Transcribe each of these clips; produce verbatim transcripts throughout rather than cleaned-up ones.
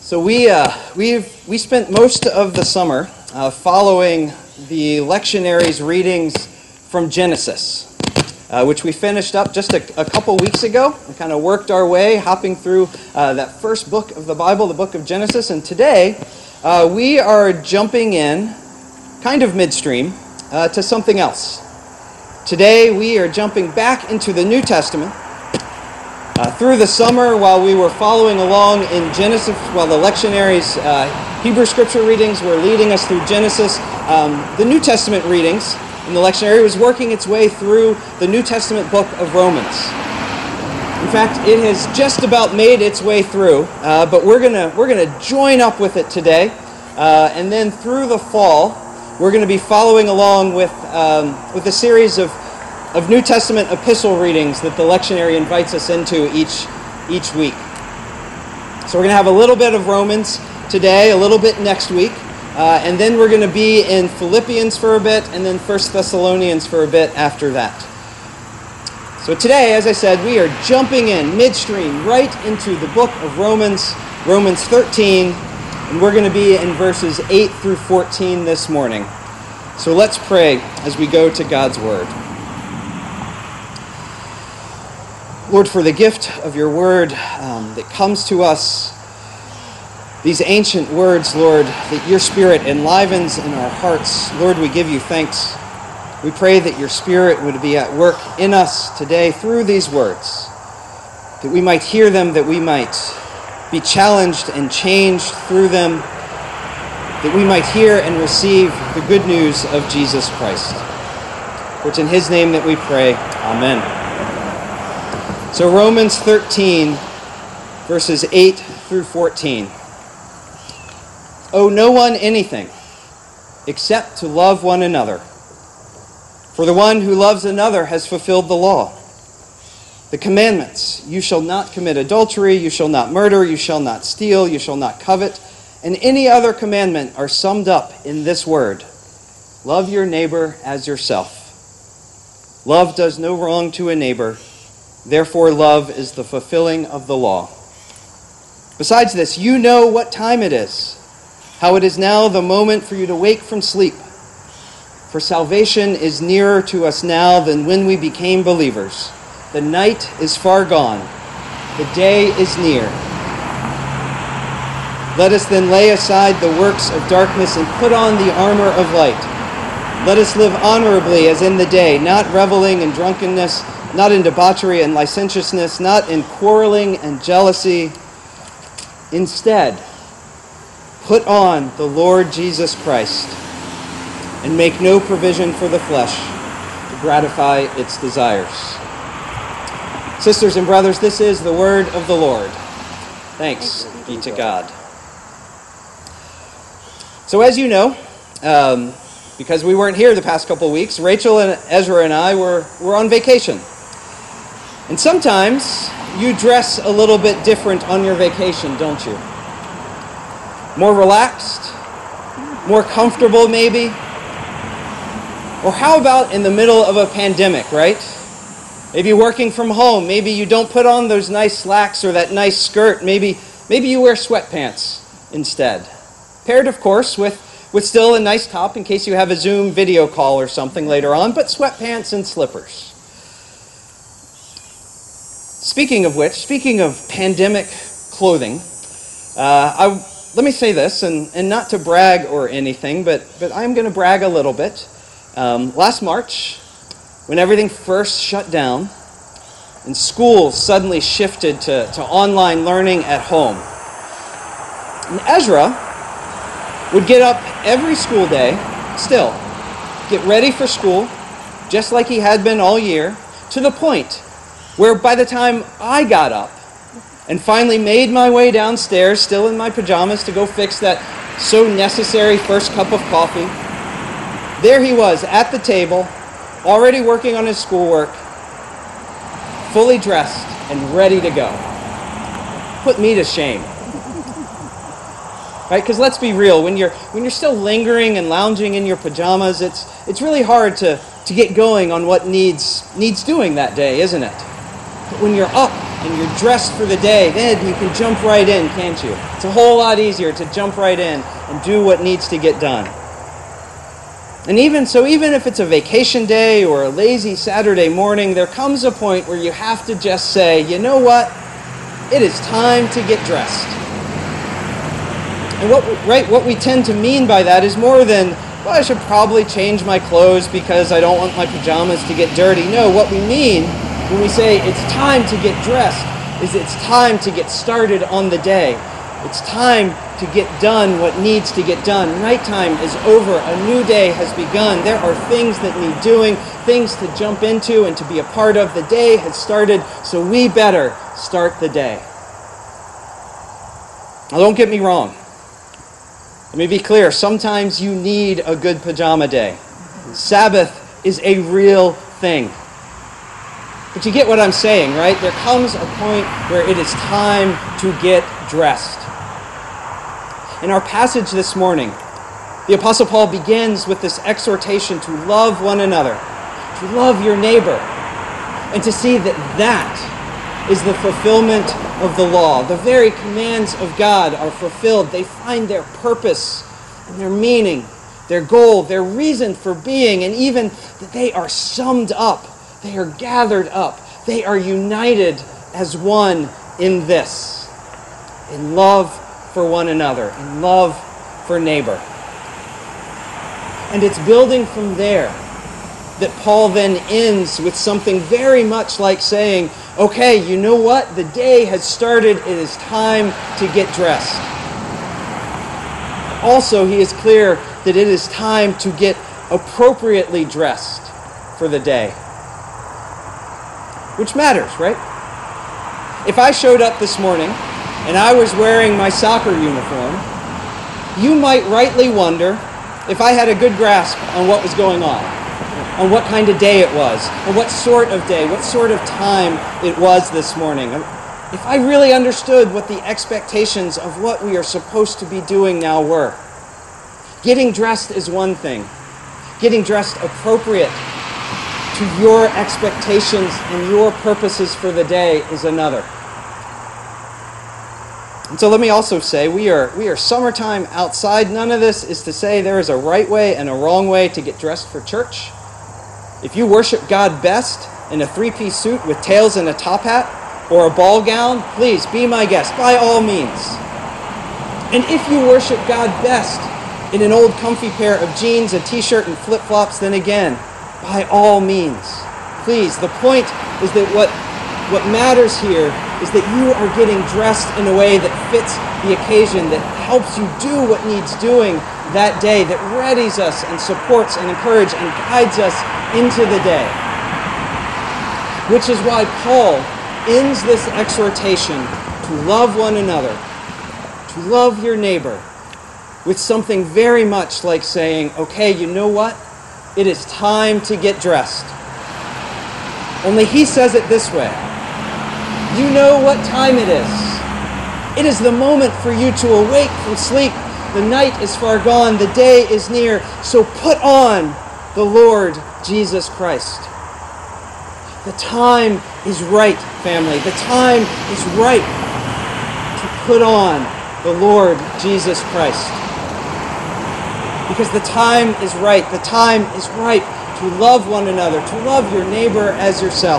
So we uh, we've we spent most of the summer uh, following the lectionary's readings from Genesis, uh, which we finished up just a, a couple weeks ago. We kind of worked our way, hopping through uh, that first book of the Bible, the book of Genesis, and today uh, we are jumping in, kind of midstream, uh, to something else. Today we are jumping back into the New Testament. Uh, through the summer, while we were following along in Genesis, while the lectionary's uh, Hebrew Scripture readings were leading us through Genesis, um, the New Testament readings in the lectionary was working its way through the New Testament book of Romans. In fact, it has just about made its way through, uh, but we're gonna we're gonna join up with it today, uh, and then through the fall, we're going to be following along with um, with a series of. of New Testament epistle readings that the lectionary invites us into each each week. So we're going to have a little bit of Romans today, a little bit next week, uh, and then we're going to be in Philippians for a bit, and then First Thessalonians for a bit after that. So today, as I said, we are jumping in midstream right into the book of Romans, Romans thirteen, and we're going to be in verses eight through fourteen this morning. So let's pray as we go to God's Word. Lord, for the gift of your word um, that comes to us, these ancient words, Lord, that your Spirit enlivens in our hearts, Lord, we give you thanks. We pray that your Spirit would be at work in us today through these words, that we might hear them, that we might be challenged and changed through them, that we might hear and receive the good news of Jesus Christ. For it's in his name that we pray. Amen. So Romans thirteen, verses eight through fourteen. Owe no one anything except to love one another. For the one who loves another has fulfilled the law. The commandments, you shall not commit adultery, you shall not murder, you shall not steal, you shall not covet, and any other commandment are summed up in this word: love your neighbor as yourself. Love does no wrong to a neighbor. Therefore, love is the fulfilling of the law. Besides this, you know what time it is, how it is now the moment for you to wake from sleep. For salvation is nearer to us now than when we became believers. The night is far gone. The day is near. Let us then lay aside the works of darkness and put on the armor of light. Let us live honorably as in the day, not reveling in drunkenness, not in debauchery and licentiousness, not in quarreling and jealousy. Instead, put on the Lord Jesus Christ and make no provision for the flesh to gratify its desires. Sisters and brothers, this is the word of the Lord. Thanks be to God. So as you know, um, because we weren't here the past couple of weeks, Rachel and Ezra and I were, were on vacation. And sometimes you dress a little bit different on your vacation, don't you? More relaxed? More comfortable, maybe? Or how about in the middle of a pandemic, right? Maybe working from home. Maybe you don't put on those nice slacks or that nice skirt. Maybe maybe you wear sweatpants instead. Paired, of course, with, with still a nice top in case you have a Zoom video call or something later on, but sweatpants and slippers. Speaking of which, speaking of pandemic clothing, uh, I, let me say this, and, and not to brag or anything, but, but I'm going to brag a little bit. Um, last March, when everything first shut down, and schools suddenly shifted to, to online learning at home, and Ezra would get up every school day, still, get ready for school, just like he had been all year, to the point where by the time I got up and finally made my way downstairs, still in my pajamas, to go fix that so necessary first cup of coffee, there he was at the table, already working on his schoolwork, fully dressed and ready to go. Put me to shame. Right? Because let's be real, when you're when you're still lingering and lounging in your pajamas, it's it's really hard to, to get going on what needs needs doing that day, isn't it? But when you're up and you're dressed for the day, then you can jump right in, can't you? It's a whole lot easier to jump right in and do what needs to get done. And even so, even if it's a vacation day or a lazy Saturday morning, there comes a point where you have to just say, you know what? It is time to get dressed. And what, right, what we tend to mean by that is more than, well, I should probably change my clothes because I don't want my pajamas to get dirty. No, what we mean when we say it's time to get dressed is it's time to get started on the day. It's time to get done what needs to get done. Nighttime is over. A new day has begun. There are things that need doing, things to jump into and to be a part of. The day has started, so we better start the day. Now, don't get me wrong. Let me be clear. Sometimes you need a good pajama day. Sabbath is a real thing. But you get what I'm saying, right? There comes a point where it is time to get dressed. In our passage this morning, the Apostle Paul begins with this exhortation to love one another, to love your neighbor, and to see that that is the fulfillment of the law. The very commands of God are fulfilled. They find their purpose and their meaning, their goal, their reason for being, and even that they are summed up. They are gathered up. They are united as one in this, in love for one another, in love for neighbor. And it's building from there that Paul then ends with something very much like saying, okay, you know what? The day has started. It is time to get dressed. Also, he is clear that it is time to get appropriately dressed for the day. Which matters, right? If I showed up this morning and I was wearing my soccer uniform, you might rightly wonder if I had a good grasp on what was going on, on what kind of day it was, on what sort of day, what sort of time it was this morning. If I really understood what the expectations of what we are supposed to be doing now were. Getting dressed is one thing. Getting dressed appropriate to your expectations and your purposes for the day is another. And so let me also say, we are we are summertime outside. None of this is to say there is a right way and a wrong way to get dressed for church. If you worship God best in a three-piece suit with tails and a top hat, or a ball gown, please be my guest, by all means. And if you worship God best in an old comfy pair of jeans, a t-shirt, and flip-flops, then again, by all means. Please, the point is that what, what matters here is that you are getting dressed in a way that fits the occasion, that helps you do what needs doing that day, that readies us and supports and encourages and guides us into the day. Which is why Paul ends this exhortation to love one another, to love your neighbor, with something very much like saying, okay, you know what? It is time to get dressed. Only he says it this way. You know what time it is. It is the moment for you to awake from sleep. The night is far gone. The day is near. So put on the Lord Jesus Christ. The time is right, family. The time is right to put on the Lord Jesus Christ. Because the time is right. The time is right to love one another, to love your neighbor as yourself.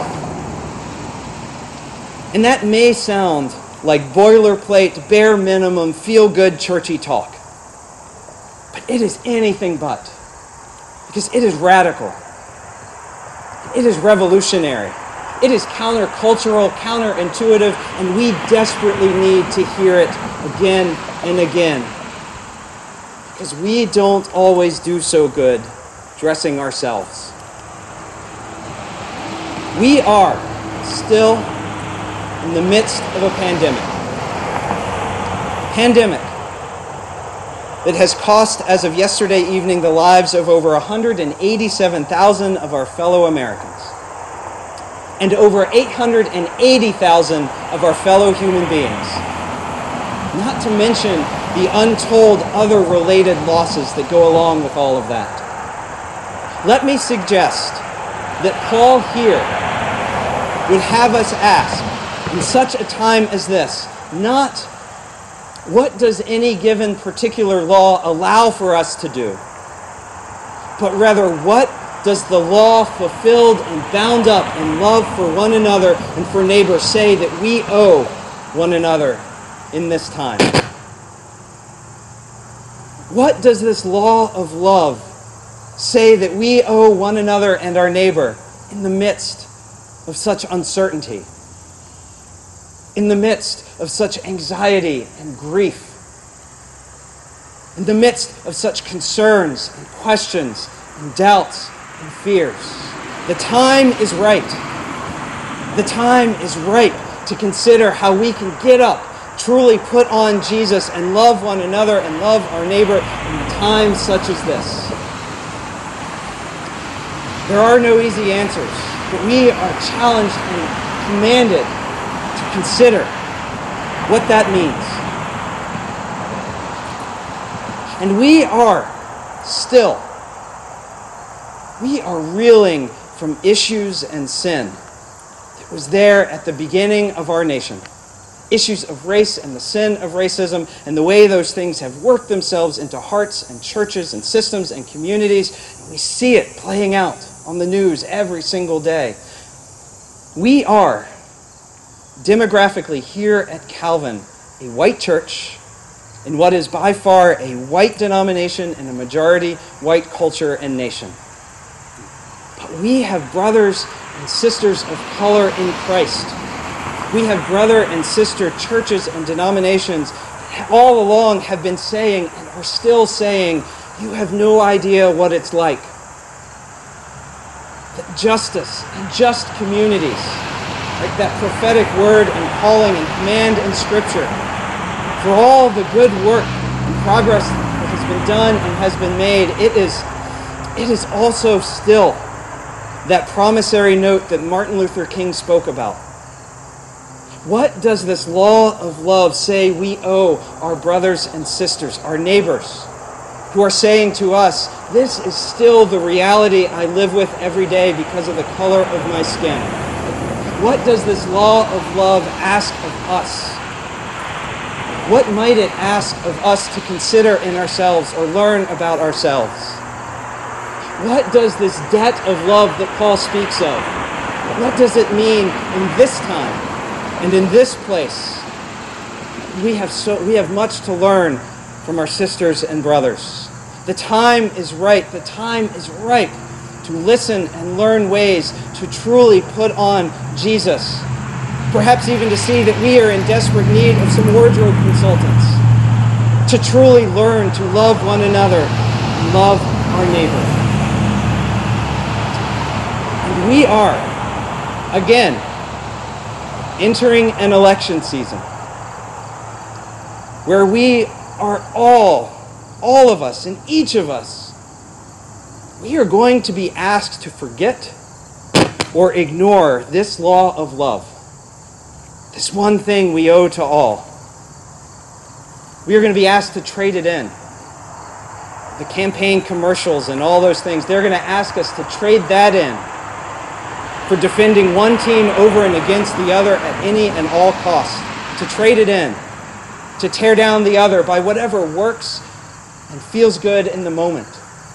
And that may sound like boilerplate, bare minimum, feel-good, churchy talk. But it is anything but. Because it is radical. It is revolutionary. It is countercultural, counterintuitive, and we desperately need to hear it again and again. Because we don't always do so good dressing ourselves. We are still in the midst of a pandemic. A pandemic that has cost, as of yesterday evening, the lives of over one hundred eighty-seven thousand of our fellow Americans. And over eight hundred eighty thousand of our fellow human beings. Not to mention the untold other related losses that go along with all of that. Let me suggest that Paul here would have us ask, In such a time as this, not what does any given particular law allow for us to do, but rather what does the law fulfilled and bound up in love for one another and for neighbor say that we owe one another in this time? What does this law of love say that we owe one another and our neighbor in the midst of such uncertainty, in the midst of such anxiety and grief, in the midst of such concerns and questions and doubts and fears? The time is right. The time is ripe to consider how we can get up, truly put on Jesus, and love one another and love our neighbor in times such as this. There are no easy answers, but we are challenged and commanded to consider what that means. And we are still, we are reeling from issues and sin that was there at the beginning of our nation. Issues of race and the sin of racism and the way those things have worked themselves into hearts and churches and systems and communities. And we see it playing out on the news every single day. We are, demographically here at Calvin, a white church in what is by far a white denomination and a majority white culture and nation. But we have brothers and sisters of color in Christ. We have brother and sister churches and denominations that all along have been saying and are still saying, you have no idea what it's like. That justice and just communities, like that prophetic word and calling and command in Scripture, for all the good work and progress that has been done and has been made, it is, it is also still that promissory note that Martin Luther King spoke about. What does this law of love say we owe our brothers and sisters, our neighbors, who are saying to us, this is still the reality I live with every day because of the color of my skin? What does this law of love ask of us? What might it ask of us to consider in ourselves or learn about ourselves? What does this debt of love that Paul speaks of, what does it mean in this time and in this place? We have so we have much to learn from our sisters and brothers. The time is right. The time is ripe to listen and learn ways to truly put on Jesus. Perhaps even to see that we are in desperate need of some wardrobe consultants. To truly learn to love one another and love our neighbor. And we are, again, entering an election season where we are all, all of us and each of us, we are going to be asked to forget or ignore this law of love. This one thing we owe to all. We are going to be asked to trade it in. The campaign commercials and all those things, they're going to ask us to trade that in for defending one team over and against the other at any and all costs. To trade it in. To tear down the other by whatever works and feels good in the moment.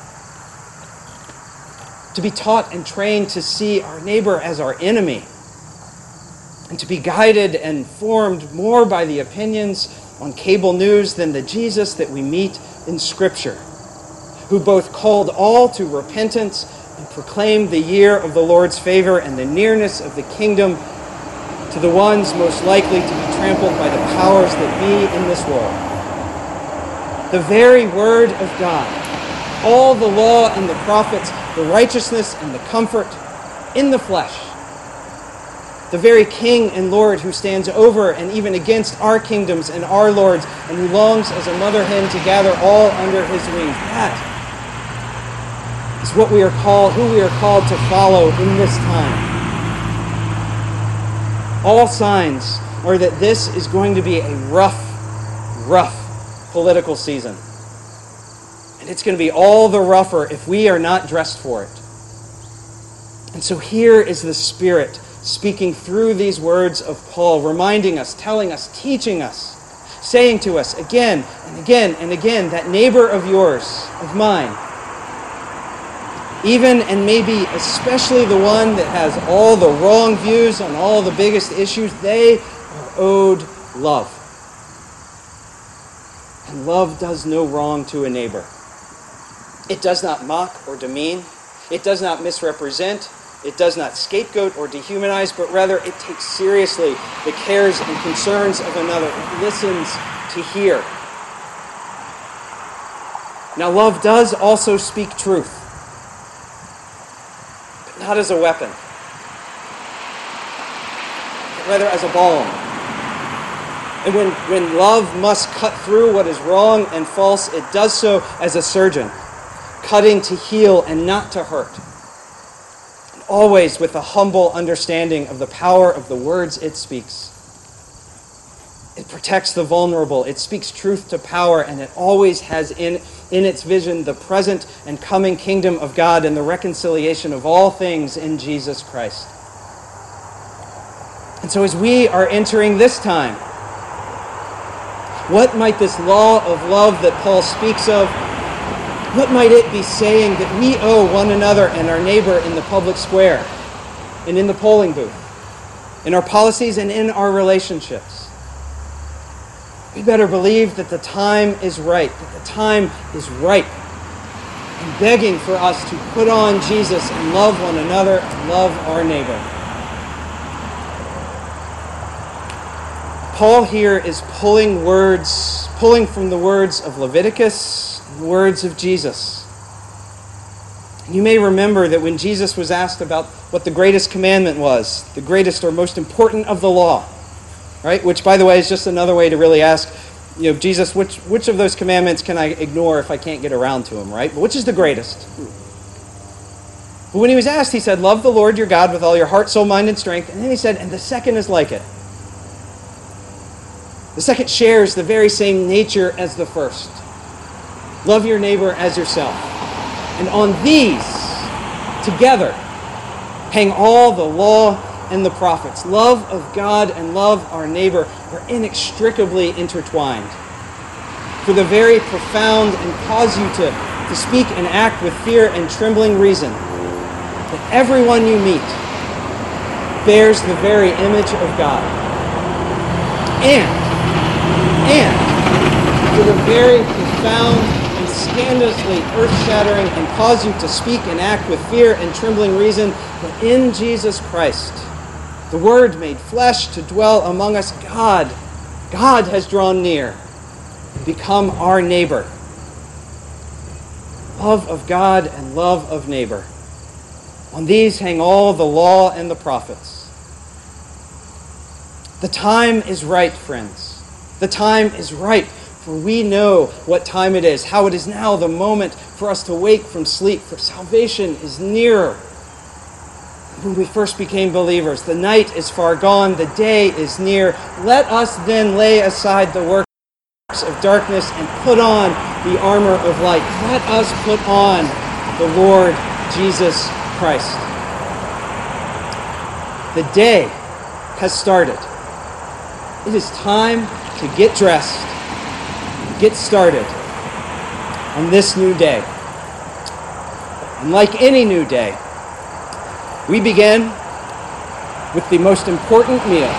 To be taught and trained to see our neighbor as our enemy. And to be guided and formed more by the opinions on cable news than the Jesus that we meet in Scripture, who both called all to repentance and proclaimed the year of the Lord's favor and the nearness of the kingdom to the ones most likely to be trampled by the powers that be in this world. The very word of God, all the law and the prophets, the righteousness and the comfort in the flesh, the very King and Lord who stands over and even against our kingdoms and our lords, and who longs as a mother hen to gather all under his wings. That is what we are called, who we are called to follow in this time. All signs are that this is going to be a rough, rough political season. And it's going to be all the rougher if we are not dressed for it. And so here is the spirit speaking through these words of Paul, reminding us, telling us, teaching us, saying to us again and again and again, that neighbor of yours, of mine, even and maybe especially the one that has all the wrong views on all the biggest issues, they are owed love. And love does no wrong to a neighbor. It does not mock or demean. It does not misrepresent. It does not scapegoat or dehumanize, but rather it takes seriously the cares and concerns of another. It listens to hear. Now, love does also speak truth, but not as a weapon, but rather as a balm. And when, when love must cut through what is wrong and false, it does so as a surgeon, cutting to heal and not to hurt. And always with a humble understanding of the power of the words it speaks. It protects the vulnerable. It speaks truth to power, and it always has in, in its vision the present and coming kingdom of God and the reconciliation of all things in Jesus Christ. And so as we are entering this time, what might this law of love that Paul speaks of, what might it be saying that we owe one another and our neighbor in the public square and in the polling booth, in our policies and in our relationships? We better believe that the time is right, that the time is ripe, and begging for us to put on Jesus and love one another and love our neighbor. Paul here is pulling words, pulling from the words of Leviticus and the words of Jesus. And you may remember that when Jesus was asked about what the greatest commandment was, the greatest or most important of the law, right? Which, by the way, is just another way to really ask, you know, Jesus, which which of those commandments can I ignore if I can't get around to them, right? But which is the greatest? But when he was asked, he said, love the Lord your God with all your heart, soul, mind, and strength. And then he said, and the second is like it. The second shares the very same nature as the first. Love your neighbor as yourself. And on these, together, hang all the law and the prophets. Love of God and love our neighbor are inextricably intertwined. For the very profound and cause you to, to speak and act with fear and trembling reason, that everyone you meet bears the very image of God. And And for the very profound and scandalously earth-shattering and cause you to speak and act with fear and trembling reason, that in Jesus Christ, the Word made flesh to dwell among us, God, God has drawn near and become our neighbor. Love of God and love of neighbor. On these hang all the law and the prophets. The time is right, friends. The time is ripe, for we know what time it is, how it is now the moment for us to wake from sleep, for salvation is nearer. When we first became believers, the night is far gone, the day is near. Let us then lay aside the works of darkness and put on the armor of light. Let us put on the Lord Jesus Christ. The day has started. It is time to get dressed, get started on this new day. And like any new day, we begin with the most important meal.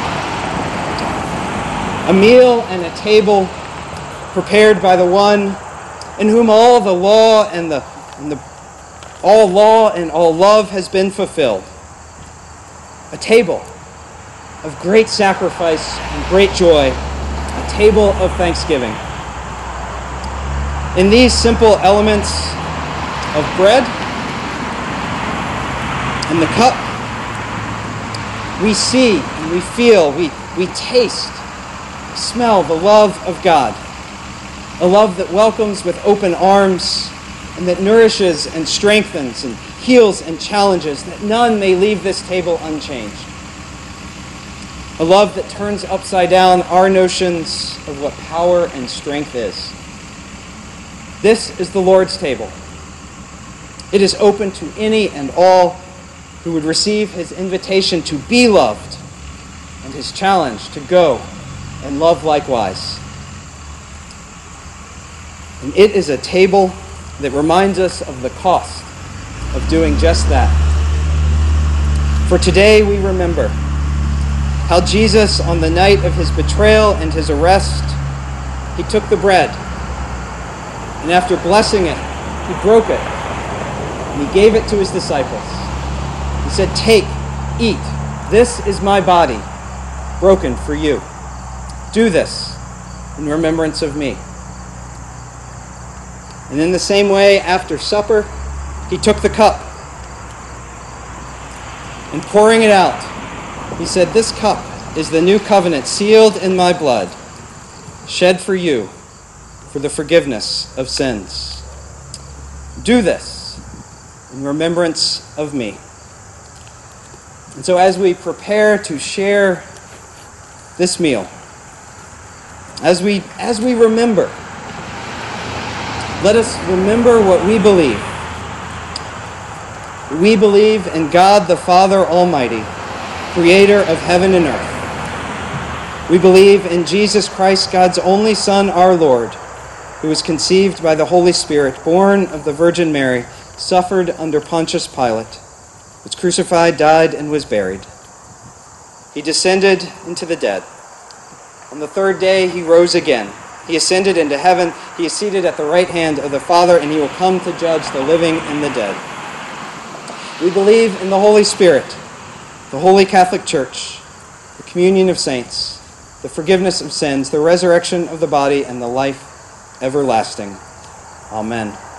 A meal and a table prepared by the one in whom all the law and the, and the all law and all love has been fulfilled. A table of great sacrifice and great joy, a table of thanksgiving. In these simple elements of bread and the cup, we see and we feel, we, we taste, we smell the love of God, a love that welcomes with open arms and that nourishes and strengthens and heals and challenges, that none may leave this table unchanged. A love that turns upside down our notions of what power and strength is. This is the Lord's table. It is open to any and all who would receive his invitation to be loved and his challenge to go and love likewise. And it is a table that reminds us of the cost of doing just that. For today we remember how Jesus, on the night of his betrayal and his arrest, he took the bread, and after blessing it, he broke it, and he gave it to his disciples. He said, "Take, eat, this is my body, broken for you. Do this in remembrance of me." And in the same way, after supper, he took the cup, and pouring it out, he said, "This cup is the new covenant sealed in my blood, shed for you for the forgiveness of sins. Do this in remembrance of me." And so as we prepare to share this meal, as we as we remember, let us remember what we believe. We believe in God the Father Almighty, creator of heaven and earth. We believe in Jesus Christ, God's only Son, our Lord, who was conceived by the Holy Spirit, born of the Virgin Mary, suffered under Pontius Pilate, was crucified, died, and was buried. He descended into the dead. On the third day he rose again. He ascended into heaven. He is seated at the right hand of the Father, and he will come to judge the living and the dead. We believe in the Holy Spirit, the Holy Catholic Church, the communion of saints, the forgiveness of sins, the resurrection of the body, and the life everlasting. Amen.